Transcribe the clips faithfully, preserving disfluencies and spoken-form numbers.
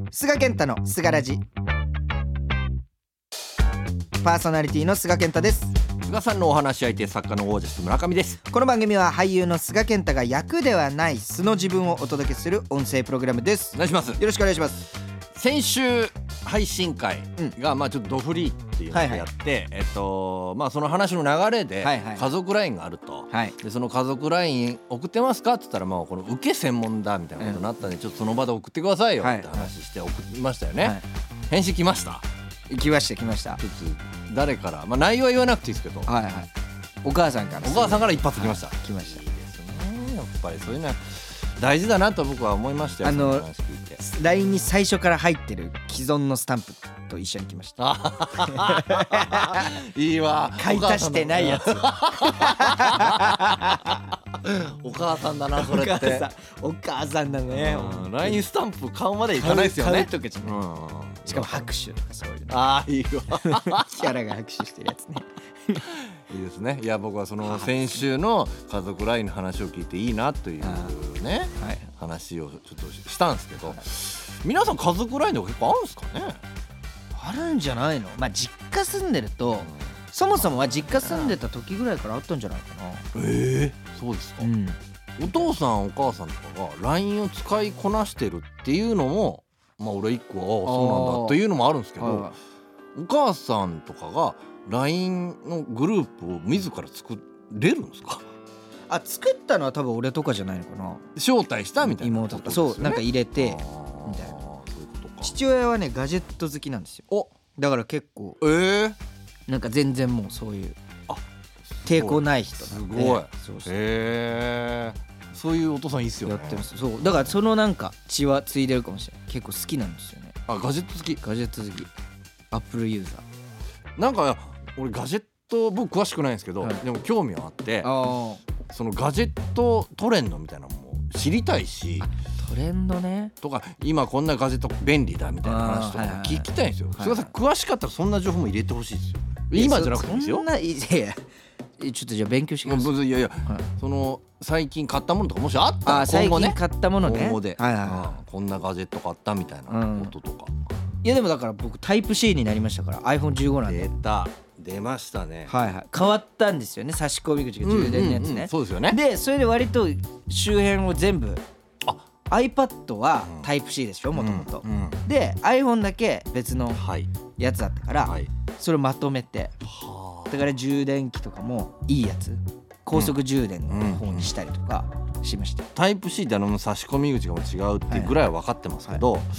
菅健太の菅ラジ。パーソナリティの菅健太です。 菅さんのお話し相手、作家のオージャス村上です。 この番組は俳優の菅健太が役ではない素の自分をお届けする音声プログラムです。 お願いします。 よろしくお願いします。 先週配信会が、まあちょっとドフリーっていうのをやって、はいはい、えっとまあその話の流れで家族ラインがあると、はいはい、でその家族ライン送ってますかって言ったら、まあこの受け専門だみたいなことになったんで、うん、ちょっとその場で送ってくださいよって話して送りましたよね、はいはい、返信来ました？ 来ました来ました。 ちょっと誰から、まあ内容は言わなくていいですけど、 はいはい、お母さんからお母さんから一発来ました、 はい、来ました。 いいですね、やっぱりそういうのは大事だなと僕は思いましたよ。 あの ライン に最初から入ってる既存のスタンプと一緒に来ました。 いいわ、 買い足してないやつ。 お母さんだなそれって。 お母さんだね。 ライン スタンプ買うまでいかないですよね。 買うとかじゃない、うん、しかも拍手とかそういうの。 ああいいわ。 キャラが拍手してるやつね。 いいですね。いや僕はその先週の家族ラインの話を聞いていいなというね、はい、話をちょっとしたんですけど、はい、皆さん家族ラインでも結構あるんですかね。 あるんじゃないの。まあ実家住んでると、うん、そもそもは実家住んでた時ぐらいからあったんじゃないかな。 えー、そうですか、うん、お父さんお母さんとかが ライン を使いこなしてるっていうのも、まあ俺一個はそうなんだというのもあるんですけど、はい、お母さんとかが ライン のグループを自ら作れるんですか。 あ、作ったのは多分俺とかじゃないのかな。 招待したみたいなことですよね。 そうなんか入れてみたいな。父親はねガジェット好きなんですよ。おだから結構えー、なんか全然もうそういう抵抗ない人なんで。すごい。そうそう、 へー、そういうお父さんいいっすよね。 やってます。そうだからそのなんか血はついでるかもしれない。結構好きなんですよね。 あ、ガジェット好き。 ガジェット好き。アップルユーザー。なんか俺ガジェット僕詳しくないんですけど、はい、でも興味はあって、あそのガジェットトレンドみたいなのも知りたいし、 トレンドねとか今こんなガジェット便利だみたいな話とか聞きたいんですよ。菅さん詳しかったらそんな情報も入れてほしいですよ。今じゃなくていいですよ。 そんないやちょっとじゃあ勉強してください。 いやいや、はい、その最近買ったものとかもしあったら、 あ今後ね、最近買ったものね、 今後で、 はいはいはい、 こんなガジェット買ったみたいなこととか、うん、 いやでもだから僕タイプ C になりましたから アイフォンじゅうご なんで。 出た出ましたね。 はいはい、変わったんですよね。差し込み口が充電のやつね、うんうんうん、 そうですよね。 でそれで割と周辺を全部、あ iPad はタイプ C でしょもともとで iPhone だけ別のやつだったから、はい、それをまとめて、はあ、だから充電器とかもいいやつ高速充電の方にしたりとかしました、うんうん、 タイプ C ってあの差し込み口が違うっていうぐらいは分かってますけど、はいはい、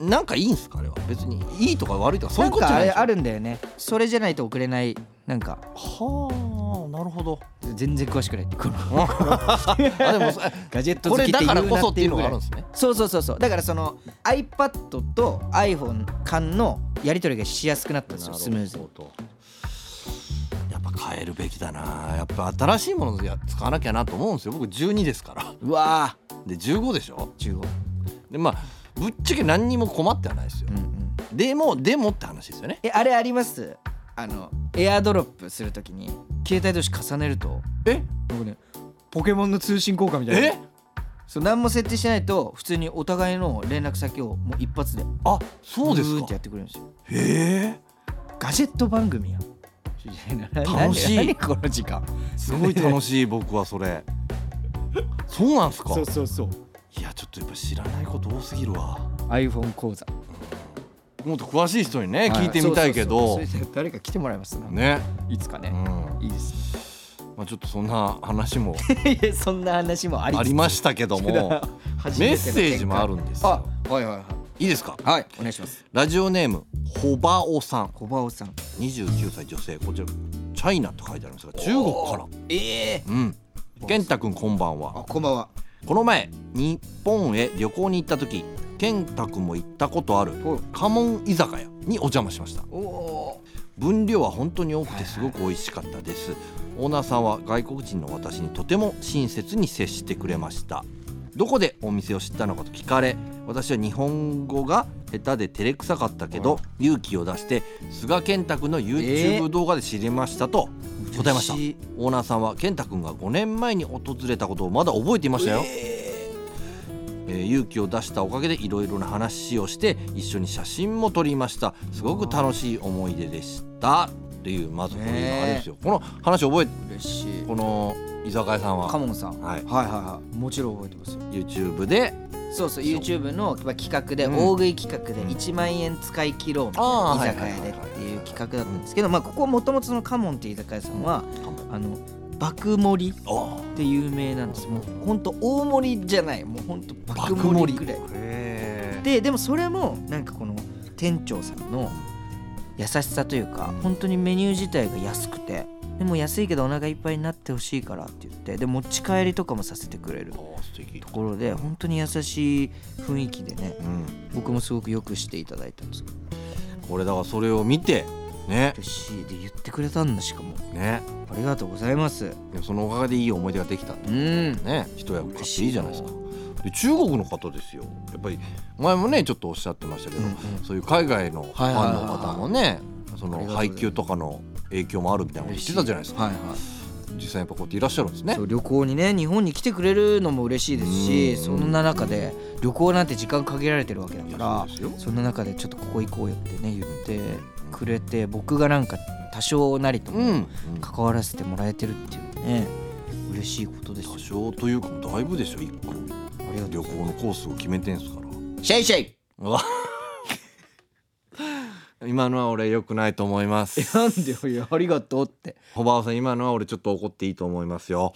なんかいいんすかあれは。別にいいとか悪いとかそういうことじゃないでしょ。 なんかあれあるんだよね。それじゃないと送れないなんか。 はあ、なるほど。 全然詳しくないってこのあでもガジェット好きって言うなっていうぐらい。これだからこそっていうのがあるんですね。そうそうそうそう。だからその iPad と iPhone 間のやり取りがしやすくなったんですよ。スムーズに。 やっぱ変えるべきだな。やっぱ新しいもので使わなきゃなと思うんですよ。僕じゅうにですから。 うわーでじゅうごでしょ。 じゅうごでまあぶっちゃけ何にも困ってはないですよ、うんうん、でもでもって話ですよね。 えあれあります？あのエアドロップするときに携帯同士重ねるとえ僕ねポケモンの通信効果みたいな。えそう何も設定しないと普通にお互いの連絡先をもう一発であそうですかブーってやってくれるんですよ。 へえガジェット番組や楽しい。 何この時間すごい楽しい。僕はそれそうなんすか。 そうそうそう。 いやちょっとやっぱ知らないこと多すぎるわ。 iPhone 講座、 うん、もっと詳しい人にね、はい、聞いてみたいけど。 そうそうそう。それで誰か来てもらいますねいつかね、うん、いいです。 まあ、ちょっとそんな話もいやそんな話もありありましたけどもメッセージもあるんですよ。 あはいはいはい。 いいですか。 はいお願いします。 ラジオネームホバオさん。 ホバオさんにじゅうきゅうさい女性。こちらチャイナと書いてありますが中国から。 ええー、 うん健太くんこんばんは。 あこんばんは。 この前日本へ旅行に行った時健太くんも行ったことある家紋居酒屋にお邪魔しました。お分量は本当に多くてすごく美味しかったです。オーナーさんは外国人の私にとても親切に接してくれました。どこでお店を知ったのかと聞かれ私は日本語が下手で照れくさかったけど勇気を出して菅健太くんの YouTube 動画で知りましたと答えました、えー、オーナーさんは健太くんがごねんまえに訪れたことをまだ覚えていましたよ、えー、 えー、勇気を出したおかげでいろいろな話をして一緒に写真も撮りました。すごく楽しい思い出でしたっていう、まずこういうのあれですよ、この話覚えて嬉しい。 この居酒屋さんはカモンさん、 はい、 はいはいはい、もちろん覚えてますよ。 YouTube でそうそう YouTube の企画で、うん、大食い企画でいちまんえん使い切ろうみたいな居酒屋でっていう企画だったんですけど、まあここもともとそのカモンっていう居酒屋さんは、うん、あの爆盛りって有名なんです。もうほんと大盛りじゃない、もうほんと爆盛りくらいで、でもそれもなんかこの店長さんの優しさというか、本当にメニュー自体が安くて、でも安いけどお腹いっぱいになってほしいからって言って、で持ち帰りとかもさせてくれるところで、本当に優しい雰囲気でね、うん、僕もすごくよくしていただいたんですけど、 これだからそれを見てね、 嬉しいで言ってくれたんだ。しかもね、 ありがとうございます。 そのおかげでいい思い出ができたってね、一役買っていいじゃないですか。で中国の方ですよ、やっぱり前もねちょっとおっしゃってましたけど、うんうん、そういう海外のファンの方もね、その配給とかの影響もあるみたいなこと言ってたじゃないですか、はいはい、実際やっぱこうやっていらっしゃるんですね。 そう、旅行にね日本に来てくれるのも嬉しいですし、そんな中で旅行なんて時間限られてるわけだから、 そ, そんな中でちょっとここ行こうよってね言ってくれて、僕がなんか多少なりとも関わらせてもらえてるっていうね、嬉しいことですよ。 多少というかだいぶでしょ。いっこ旅行のコースを決めてんすから。 シェイシェイ今のは俺良くないと思います。 なんでよ、ありがとうって。 ホバオさん、今のは俺ちょっと怒っていいと思いますよ。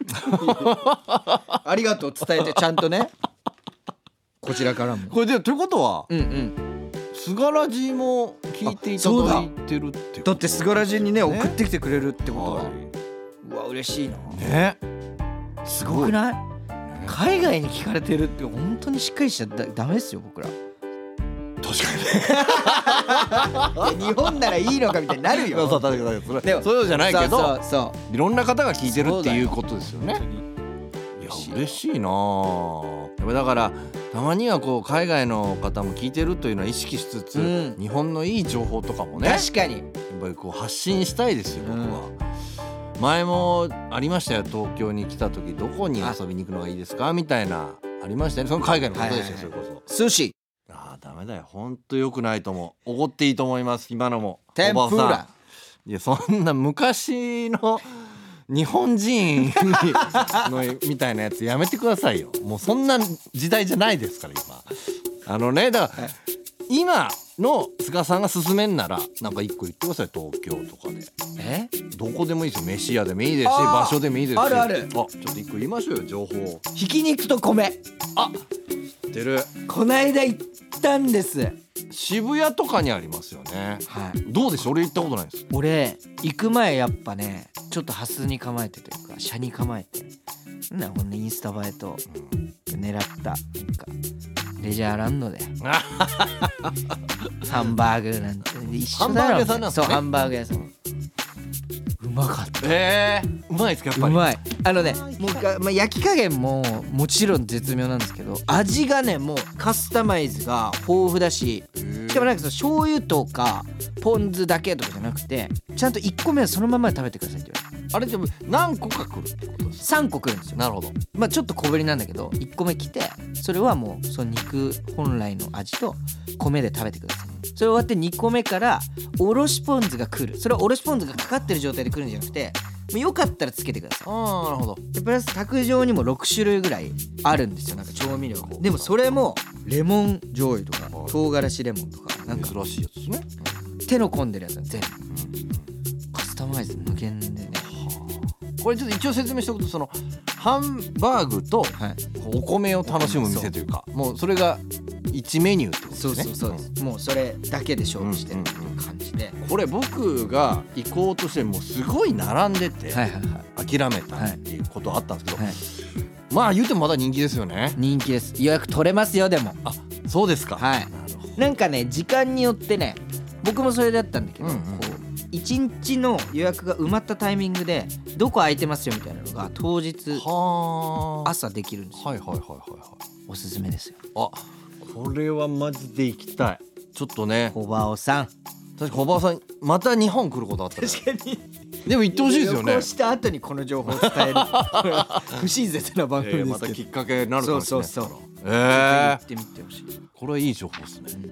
ありがとう伝えて、ちゃんとねこちらからも。これでということは、 うんうん、 スガラジも聞いていただいてるってこと。 だってスガラジにね送ってきてくれるってことは、はい、うわ嬉しいなね。 すごくない？海外に聞かれてるって本当にしっかりしちゃだダメですよ僕ら。 確かに日本ならいいのかみたいになるよ。 そうそうそうそう、でもそういうのじゃないけど、そうそういろんな方が聞いてるっていうことですよね。いや嬉しいな。だからたまにはこう海外の方も聞いてるというのは意識しつつ、うん、日本のいい情報とかもね、 確かにやっぱりこう発信したいですよ僕は、うん、前もありましたよ、東京に来た時どこに遊びに行くのがいいですかみたいなありましたね。その海外の方ですよ、それこそ寿司。 ああダメだよ、ほんと良くないと思う。おごっていいと思います今のも。 天ぷら。 いやそんな昔の日本人のみたいなやつやめてくださいよ。もうそんな時代じゃないですから今。あのね、だから今の菅さんが勧めんならなんか一個言ってください。東京とかでえどこでもいいですよ。飯屋でもいいですし場所でもいいですし。 あるある。 あちょっと一個言いましょうよ情報。 ひき肉と米。 あ知ってる。 こないだ行ったんです。 渋谷とかにありますよね、 はい、 どうでしょう。俺行ったことないです。 俺行く前やっぱねちょっとハスに構えてというか車に構えてなんだこんなインスタ映えと狙ったなんかレジャーランドでハンバーグなんて一緒だろ。 ハンバーグ屋さんなんですね。 そうハンバーグ屋さんうまかった。 えー、うまいですかやっぱり。 うまい。あのねもうか、まあ、焼き加減ももちろん絶妙なんですけど味がねもうカスタマイズが豊富だし、しかもなんかその醤油とかポン酢だけとかじゃなくてちゃんといっこめはそのままで食べてくださいって言われる。 あれでも何個か来るってことですか。 さんこ来るんですよ。 なるほど。 まあちょっと小ぶりなんだけどいっこめ来てそれはもうその肉本来の味と米で食べてください。それ終わってにこめからおろしポン酢が来る。それはおろしポン酢がかかってる状態で来るんじゃなくてもうよかったらつけてください。 ああなるほど。 でプラス卓上にもろくしゅるいぐらいあるんですよなんか調味料が。でもそれもレモン醤油とか唐辛子レモンとかなんか珍しいやつですね。 手の込んでるやつは全部、うん、カスタマイズ無限でね。 これちょっと一応説明しておくとそのハンバーグとお米を楽しむ店というか、はい、もうそれがいちメニューってことですね。 そうそうそう、うん、もうそれだけで勝負してるっていう感じで、 うんうん、これ僕が行こうとしてもうすごい並んでて諦めたっていうことあったんですけど、はいはい、まあ言うてもまだ人気ですよね。 人気です。予約取れますよ。でもあそうですか。 はい。なんかね時間によってね僕もそれだったんだけど、うんうん、こういちにちの予約が埋まったタイミングでどこ空いてますよみたいなのが当日朝できるんですよ。 はいはいはいはい、はい、 おすすめですよ。 あこれはマジで行きたい。ちょっとねホバオさん確かホバオさんまた日本来ることあったら確かにでも行ってほしいですよね。 旅行した後にこの情報を伝える不親切な番組ですけど、 えー、またきっかけになるかもしれない。そうそうそう、 えー、 ぜひ行ってみてほしい。 これはいい情報ですね、うん、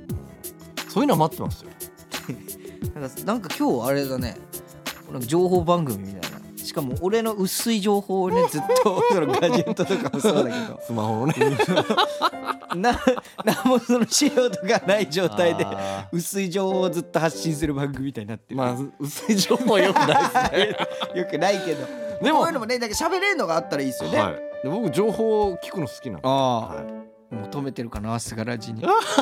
そういうのは待ってますよなんか、なんか今日あれだね、なんか情報番組みたいな、しかも俺の薄い情報をねずっとそのガジェットとかもそうだけどスマホをねな、なんもその資料とかない状態で薄い情報をずっと発信する番組みたいになってる。 まあ薄い情報はよくないですねよくないけど、でもこういうのもね、なんか喋れるのがあったらいいですよね、はい、 で僕情報を聞くの好きなんで、あ、 はい、求めてるかな、すがらじに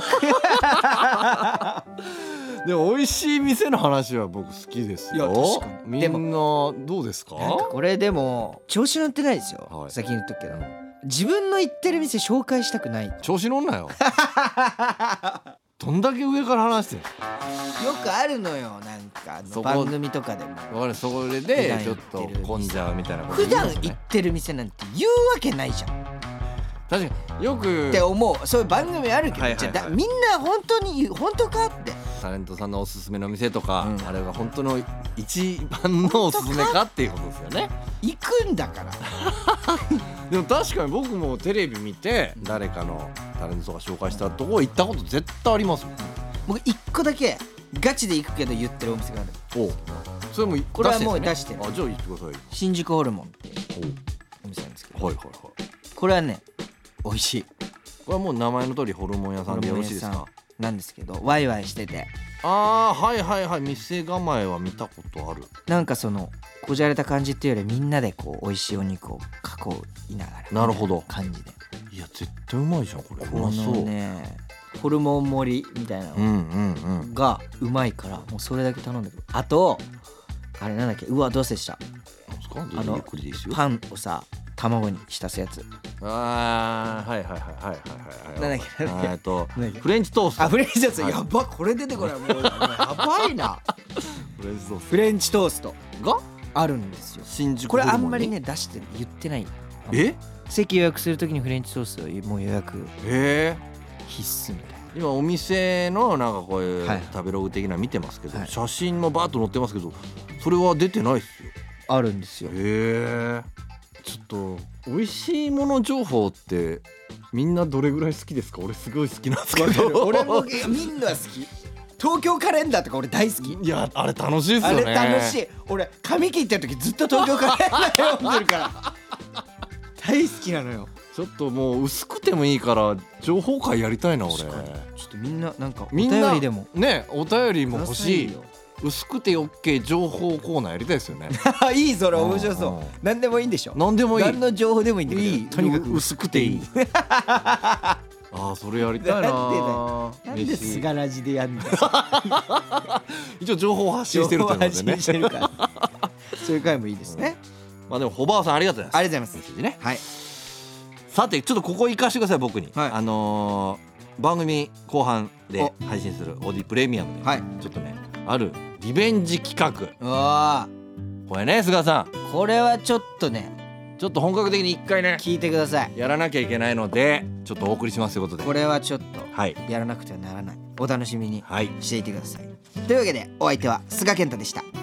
でも美味しい店の話は僕好きですよ。いや確かに。みんなどうですか？ なんかこれでも調子乗ってないですよ、はい、先に言っとくけど、自分の行ってる店紹介したくない。 調子乗んなよどんだけ上から話してるよくあるのよ、なんかあの番組とかでも。 わかる、それでちょっと混んじゃうみたいなこと、 ね、普段行ってる店なんて言うわけないじゃん。 確かによくって思う、そういう番組あるけど、はいはいはい、じゃあみんな本当に本当かってタレントさんのおすすめの店とか、うん、あれが本当の一番のおすすめかっていうことですよね。 行くんだからでも確かに僕もテレビ見て誰かのタレントが紹介したとこ行ったこと絶対ありますもん。 僕一個だけガチで行くけど言ってるお店がある。 おう、それもこれはもう出してる。 あ、じゃあ言ってください。 新宿ホルモンっていうお店なんですけど、 はいはいはい、 これはね美味しい。 これはもう名前の通りホルモン屋さんでよろしいですか？ なんですけどワイワイしてて、 あーはいはいはい、店構えは見たことある。 なんかそのこじゃれた感じっていうよりみんなでこう美味しいお肉を囲いながら、 なるほど感じで、 いや絶対うまいじゃんこれ。うまそう。 このねホルモン盛りみたいなのがうまいから、もうそれだけ頼んでくる。あとあれなんだっけ、うわどうせした、 なんですか？ あのパンをさ卵に浸すやつ。 あーはいはいはいはいはいはい。 なんだっけなんだっけ、 えっとフレンチトースト。 あ、フレンチトースト、やば、これ出てこない、もうやばいなフレンチトースト、 フレンチトーストがあるんですよ、 新宿。 これあんまりね出してる言ってない。 え、 席予約するときにフレンチトーストもう予約必須みたいな。 今お店のなんかこういう食べログ的なの見てますけど、はい、写真もバーッと載ってますけどそれは出てないっすよ。 あるんですよ。 へえ。ちょっと美味しいもの情報ってみんなどれぐらい好きですか？俺すごい好きなんですけど俺もみんな好き。東京カレンダーとか俺大好き。 いやあれ楽しいっすよね。 あれ楽しい。俺髪切ってる時ずっと東京カレンダー読んでるから大好きなのよ。 ちょっともう薄くてもいいから情報会やりたいな俺。ちょっとみんななんかお便りでもね、お便りも欲しい。薄くて OK 情報コーナーやりたいですよねいい、それ面白そう。何でもいいんでしょ。 何でもいい。 何の情報でもいいんだけど、いい、 とにかく薄くていいああ、それやりたいな。 なんでスガラジでやるんだ一応情報発信してるということでねそういう回もいいですね。 まあでもホバーさんありがとうございます。 ありがとうございますね。はい。 さてちょっとここ行かしてください僕に。あの番組後半で配信するオーディプレミアムでちょっとねあるリベンジ企画。 うわこれね、菅さん、 これはちょっとねちょっと本格的に一回ね聞いてください。 やらなきゃいけないのでちょっとお送りしますということで、 これはちょっとやらなくてはならない、お楽しみにしていてください、はい、というわけでお相手は菅健太でした。